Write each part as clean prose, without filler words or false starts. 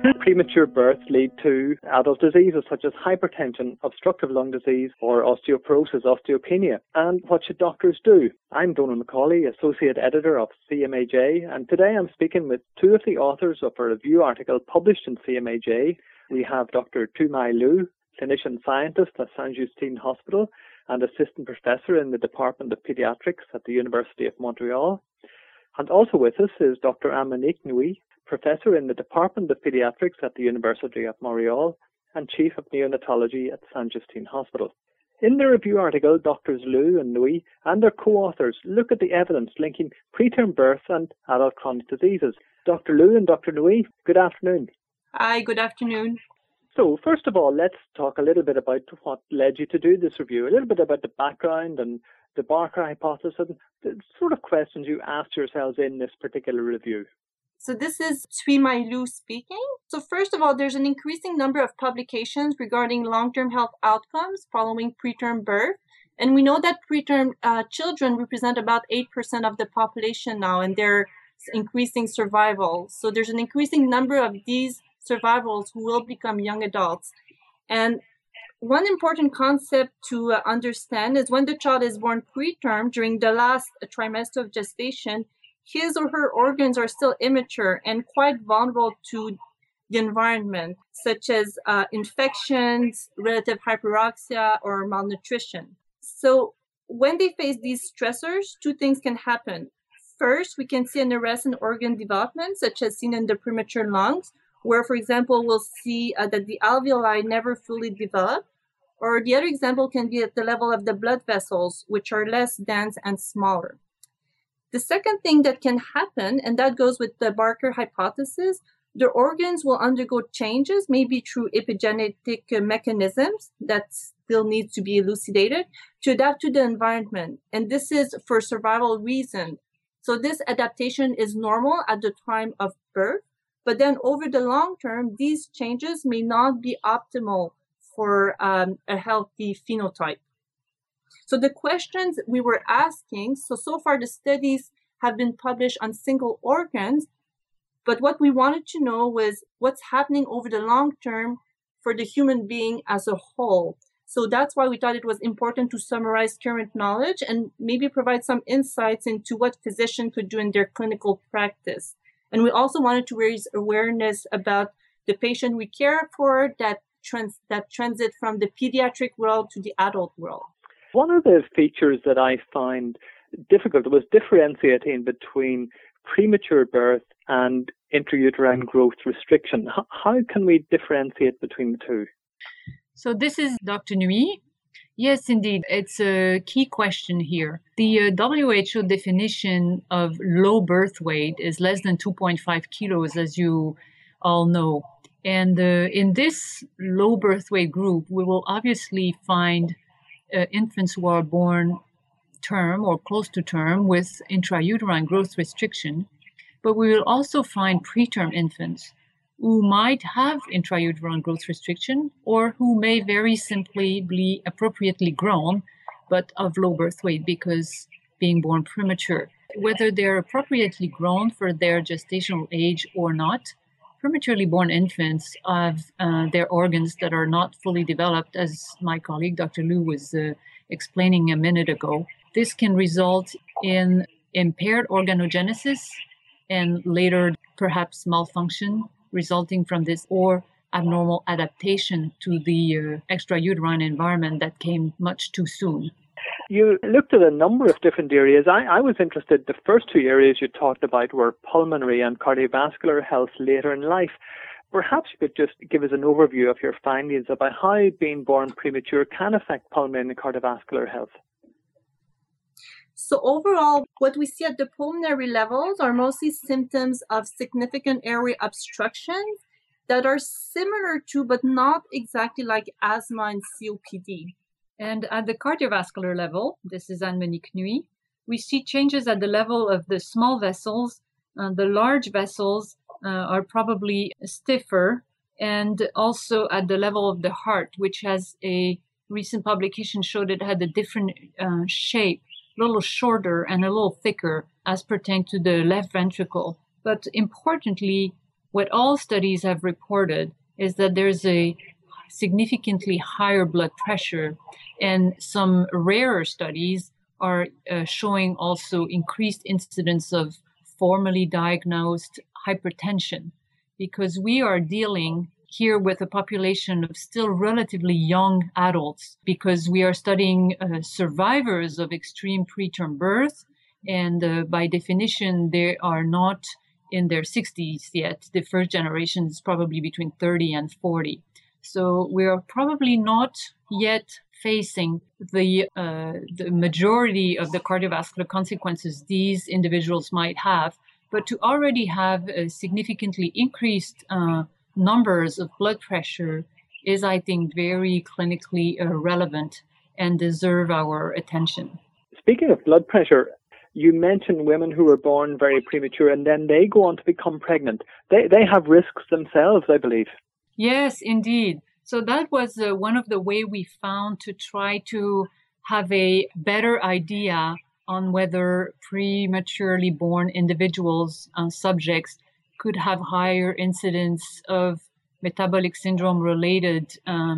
Could premature birth lead to adult diseases such as hypertension, obstructive lung disease, or osteoporosis, osteopenia? And what should doctors do? I'm Donal Macaulay, Associate Editor of CMAJ, and today I'm speaking with two of the authors of a review article published in CMAJ. We have Dr. Tu-Mai Liu, clinician scientist at Saint-Justine Hospital and assistant professor in the Department of Pediatrics at the University of Montreal. And also with us is Dr. Anne-Monique Nouy, professor in the Department of Pediatrics at the University of Montreal and chief of neonatology at Saint-Justine Hospital. In the review article, Drs. Liu and Nouy and their co-authors look at the evidence linking preterm birth and adult chronic diseases. Dr. Liu and Dr. Nouy, good afternoon. Hi, good afternoon. So, first of all, let's talk a little bit about what led you to do this review, a little bit about the background and the Barker hypothesis, and the sort of questions you asked yourselves in this particular review. So this is Tu-Mai Liu speaking. So first of all, there's an increasing number of publications regarding long-term health outcomes following preterm birth. And we know that preterm children represent about 8% of the population now, and they're increasing survival. So there's an increasing number of these survivals who will become young adults. And one important concept to understand is when the child is born preterm during the last trimester of gestation, his or her organs are still immature and quite vulnerable to the environment, such as infections, relative hyperoxia, or malnutrition. So when they face these stressors, two things can happen. First, we can see an arrest in organ development, such as seen in the premature lungs, where, for example, we'll see that the alveoli never fully develop. Or the other example can be at the level of the blood vessels, which are less dense and smaller. The second thing that can happen, and that goes with the Barker hypothesis, the organs will undergo changes, maybe through epigenetic mechanisms that still need to be elucidated, to adapt to the environment. And this is for survival reasons. So this adaptation is normal at the time of birth, but then over the long term, these changes may not be optimal for a healthy phenotype. So the questions we were asking, so far the studies have been published on single organs, but what we wanted to know was what's happening over the long term for the human being as a whole. So that's why we thought it was important to summarize current knowledge and maybe provide some insights into what physicians could do in their clinical practice. And we also wanted to raise awareness about the patient we care for that transit from the pediatric world to the adult world. One of the features that I find difficult was differentiating between premature birth and intrauterine growth restriction. How can we differentiate between the two? So this is Dr. Nouy. Yes, indeed. It's a key question here. The WHO definition of low birth weight is less than 2.5 kilos, as you all know. And in this low birth weight group, we will obviously find infants who are born term or close to term with intrauterine growth restriction, but we will also find preterm infants who might have intrauterine growth restriction or who may very simply be appropriately grown, but of low birth weight because being born premature. Whether they're appropriately grown for their gestational age or not, prematurely born infants have their organs that are not fully developed, as my colleague Dr. Liu was explaining a minute ago. This can result in impaired organogenesis and later perhaps malfunction resulting from this, or abnormal adaptation to the extrauterine environment that came much too soon. You looked at a number of different areas. I was interested, the first two areas you talked about were pulmonary and cardiovascular health later in life. Perhaps you could just give us an overview of your findings about how being born premature can affect pulmonary and cardiovascular health. So overall, what we see at the pulmonary levels are mostly symptoms of significant airway obstructions that are similar to, but not exactly like asthma and COPD. And at the cardiovascular level, this is Anne-Monique Nouy, we see changes at the level of the small vessels. The large vessels are probably stiffer, and also at the level of the heart, which has a recent publication showed it had a different shape, a little shorter and a little thicker as pertained to the left ventricle. But importantly, What all studies have reported is that there's a significantly higher blood pressure, and some rarer studies are showing also increased incidence of formally diagnosed hypertension, because we are dealing here with a population of still relatively young adults, because we are studying survivors of extreme preterm birth, and by definition, they are not in their 60s yet. The first generation is probably between 30 and 40. So we are probably not yet facing the majority of the cardiovascular consequences these individuals might have, but to already have a significantly increased numbers of blood pressure is, I think, very clinically relevant and deserve our attention. Speaking of blood pressure, you mentioned women who were born very premature and then they go on to become pregnant. They have risks themselves, I believe. Yes, indeed. So that was one of the way we found to try to have a better idea on whether prematurely born individuals and subjects could have higher incidence of metabolic syndrome related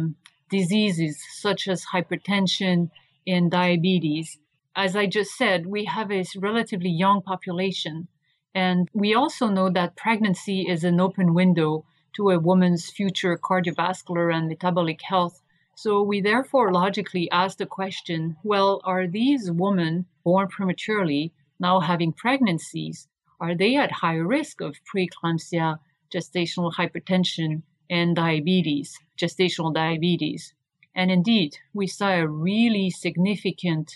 diseases such as hypertension and diabetes. As I just said, we have a relatively young population, and we also know that pregnancy is an open window to a woman's future cardiovascular and metabolic health. So we therefore logically ask the question, well, are these women born prematurely now having pregnancies? Are they at higher risk of preeclampsia, gestational hypertension, and diabetes, gestational diabetes? And indeed, we saw a really significant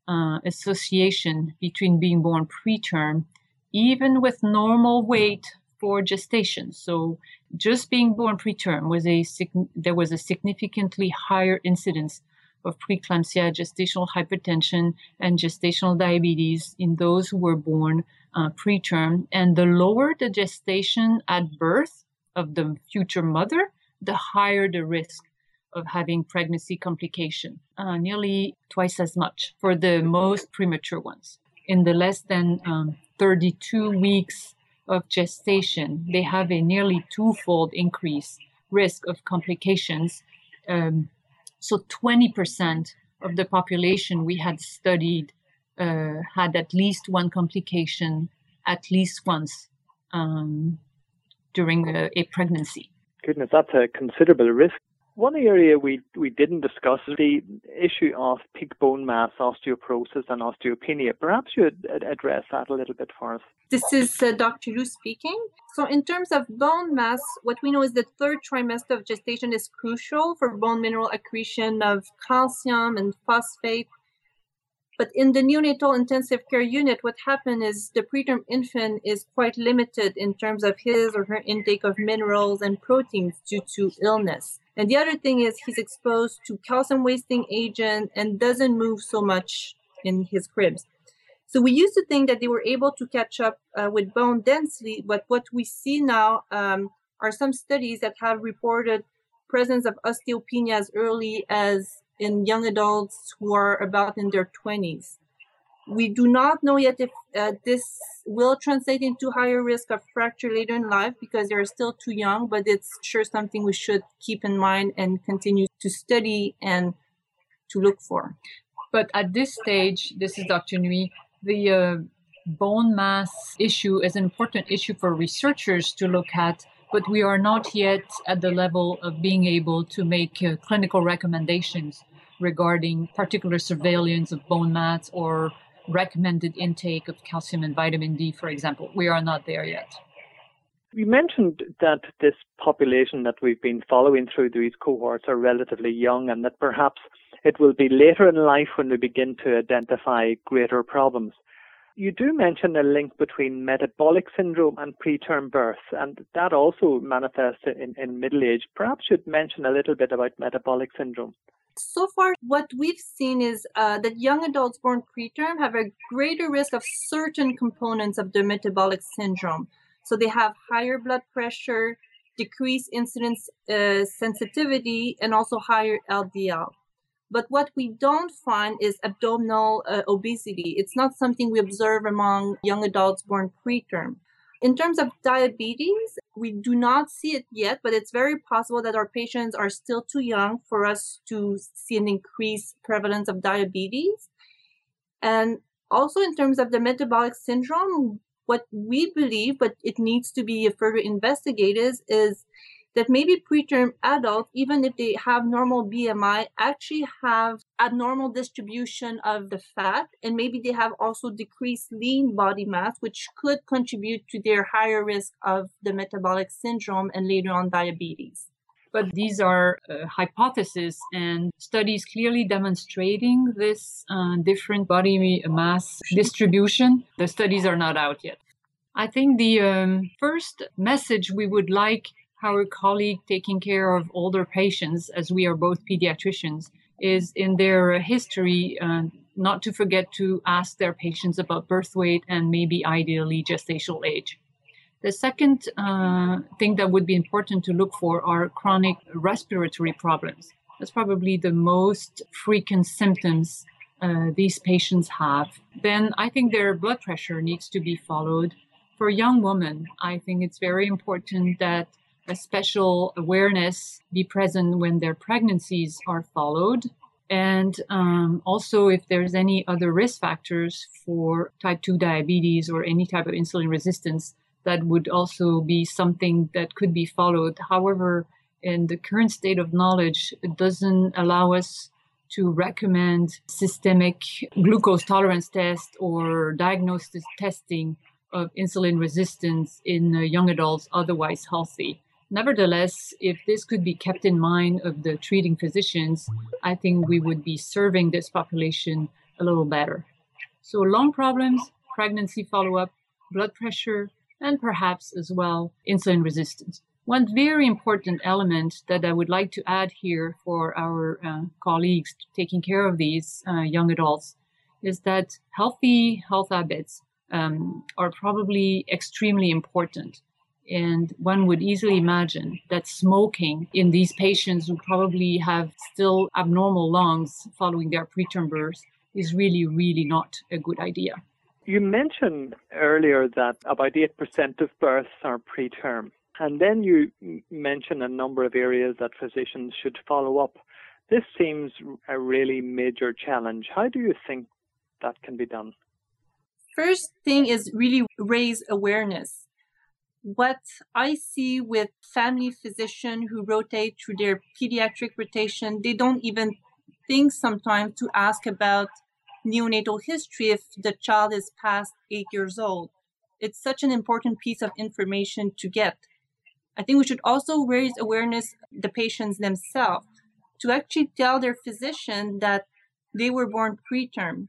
association between being born preterm, even with normal weight for gestation. So just being born preterm there was a significantly higher incidence of preeclampsia, gestational hypertension, and gestational diabetes in those who were born preterm. And the lower the gestation at birth of the future mother, the higher the risk of having pregnancy complication, nearly twice as much for the most premature ones. In the less than 32 weeks of gestation, they have a nearly twofold increase risk of complications. So 20% of the population we had studied had at least one complication at least once during a pregnancy. Goodness, that's a considerable risk. One area we didn't discuss is the issue of peak bone mass, osteoporosis, and osteopenia. Perhaps you'd address that a little bit for us. This is Dr. Liu speaking. So in terms of bone mass, what we know is the third trimester of gestation is crucial for bone mineral accretion of calcium and phosphate. But in the neonatal intensive care unit, what happened is the preterm infant is quite limited in terms of his or her intake of minerals and proteins due to illness. And the other thing is he's exposed to calcium wasting agent and doesn't move so much in his cribs. So we used to think that they were able to catch up with bone density, but what we see now are some studies that have reported presence of osteopenia as early as in young adults who are about in their 20s. We do not know yet if this will translate into higher risk of fracture later in life because they're still too young, but it's sure something we should keep in mind and continue to study and to look for. But at this stage, this is Dr. Nui, the bone mass issue is an important issue for researchers to look at, but we are not yet at the level of being able to make clinical recommendations regarding particular surveillance of bone mass or recommended intake of calcium and vitamin D, for example. We are not there yet. You mentioned that this population that we've been following through these cohorts are relatively young and that perhaps it will be later in life when we begin to identify greater problems. You do mention a link between metabolic syndrome and preterm birth, and that also manifests in middle age. Perhaps you'd mention a little bit about metabolic syndrome. So far, what we've seen is that young adults born preterm have a greater risk of certain components of the metabolic syndrome. So they have higher blood pressure, decreased insulin sensitivity, and also higher LDL. But what we don't find is abdominal obesity. It's not something we observe among young adults born preterm. In terms of diabetes, we do not see it yet, but it's very possible that our patients are still too young for us to see an increased prevalence of diabetes. And also in terms of the metabolic syndrome, what we believe, but it needs to be further investigated, is that maybe preterm adults, even if they have normal BMI, actually have abnormal distribution of the fat, and maybe they have also decreased lean body mass, which could contribute to their higher risk of the metabolic syndrome and later on diabetes. But these are hypotheses and studies clearly demonstrating this different body mass distribution. The studies are not out yet. I think the first message we would like our colleague taking care of older patients, as we are both pediatricians, is in their history not to forget to ask their patients about birth weight and maybe ideally gestational age. The second thing that would be important to look for are chronic respiratory problems. That's probably the most frequent symptoms these patients have. Then I think their blood pressure needs to be followed. For young women, I think it's very important that a special awareness be present when their pregnancies are followed. And also if there's any other risk factors for type 2 diabetes or any type of insulin resistance, that would also be something that could be followed. However, in the current state of knowledge, it doesn't allow us to recommend systemic glucose tolerance test or diagnosis testing of insulin resistance in young adults otherwise healthy. Nevertheless, if this could be kept in mind of the treating physicians, I think we would be serving this population a little better. So lung problems, pregnancy follow-up, blood pressure, and perhaps as well insulin resistance. One very important element that I would like to add here for our colleagues taking care of these young adults is that healthy health habits are probably extremely important. And one would easily imagine that smoking in these patients who probably have still abnormal lungs following their preterm birth is really, really not a good idea. You mentioned earlier that about 8% of births are preterm, and then you mentioned a number of areas that physicians should follow up. This seems a really major challenge. How do you think that can be done? First thing is really raise awareness. What I see with family physicians who rotate through their pediatric rotation, they don't even think sometimes to ask about neonatal history if the child is past 8 years old. It's such an important piece of information to get. I think we should also raise awareness the patients themselves to actually tell their physician that they were born preterm.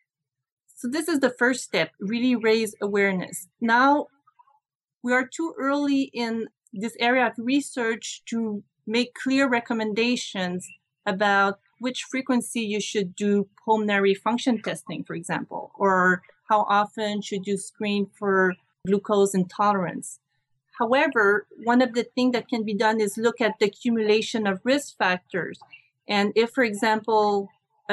So this is the first step, really raise awareness. Now, we are too early in this area of research to make clear recommendations about which frequency you should do pulmonary function testing, for example, or how often should you screen for glucose intolerance. However, one of the things that can be done is look at the accumulation of risk factors. And if, for example,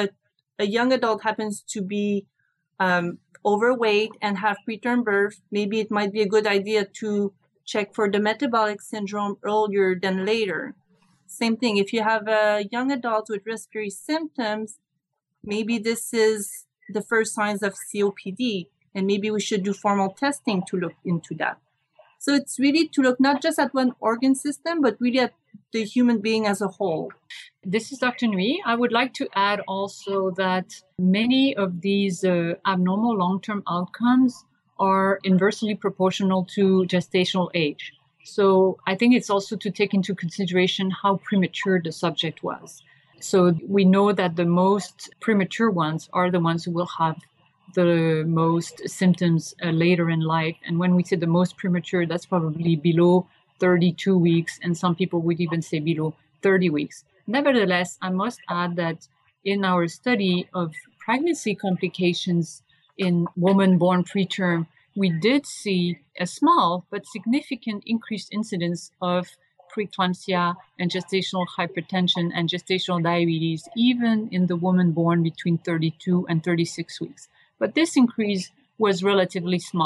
a young adult happens to be overweight and have preterm birth, maybe it might be a good idea to check for the metabolic syndrome earlier than later. Same thing, if you have a young adult with respiratory symptoms, maybe this is the first signs of COPD, and maybe we should do formal testing to look into that. So it's really to look not just at one organ system, but really at the human being as a whole. This is Dr. Nui. I would like to add also that many of these abnormal long-term outcomes are inversely proportional to gestational age. So I think it's also to take into consideration how premature the subject was. So we know that the most premature ones are the ones who will have the most symptoms later in life. And when we say the most premature, that's probably below 32 weeks, and some people would even say below 30 weeks. Nevertheless, I must add that in our study of pregnancy complications in women born preterm, we did see a small but significant increased incidence of preeclampsia and gestational hypertension and gestational diabetes, even in the woman born between 32 and 36 weeks. But this increase was relatively small.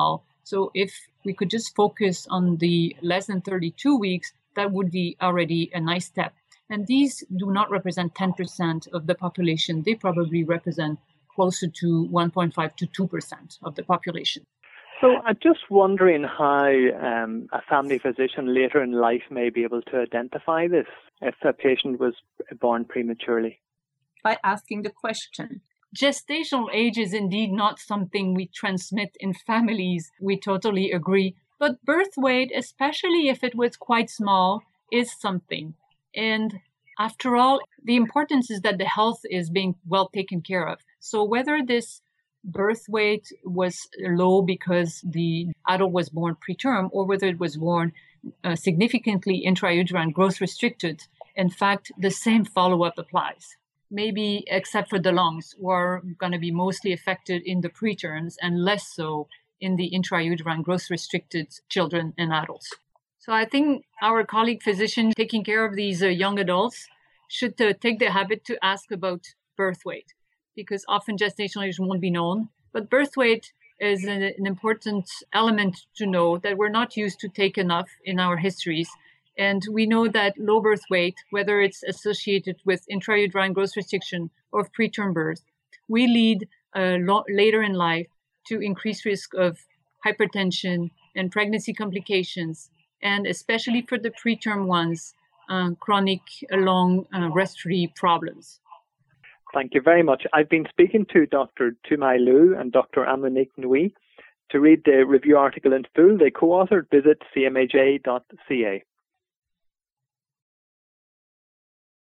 So if we could just focus on the less than 32 weeks, that would be already a nice step. And these do not represent 10% of the population. They probably represent closer to 1.5 to 2% of the population. So I'm just wondering how a family physician later in life may be able to identify this if a patient was born prematurely. By asking the question. Gestational age is indeed not something we transmit in families. We totally agree. But birth weight, especially if it was quite small, is something. And after all, the importance is that the health is being well taken care of. So whether this birth weight was low because the adult was born preterm or whether it was born significantly intrauterine growth restricted, in fact, the same follow-up applies. Maybe except for the lungs, who are going to be mostly affected in the preterms and less so in the intrauterine growth restricted children and adults. So I think our colleague physicians taking care of these young adults should take the habit to ask about birth weight, because often gestational age won't be known. But birth weight is an important element to know that we're not used to take enough in our histories. And we know that low birth weight, whether it's associated with intrauterine growth restriction or preterm birth, we lead later in life to increased risk of hypertension and pregnancy complications, and especially for the preterm ones, chronic long respiratory problems. Thank you very much. I've been speaking to Dr. Tumai Liu and Dr. Anne-Monique Nouy. To read the review article in full, they co-authored, visit cmaj.ca.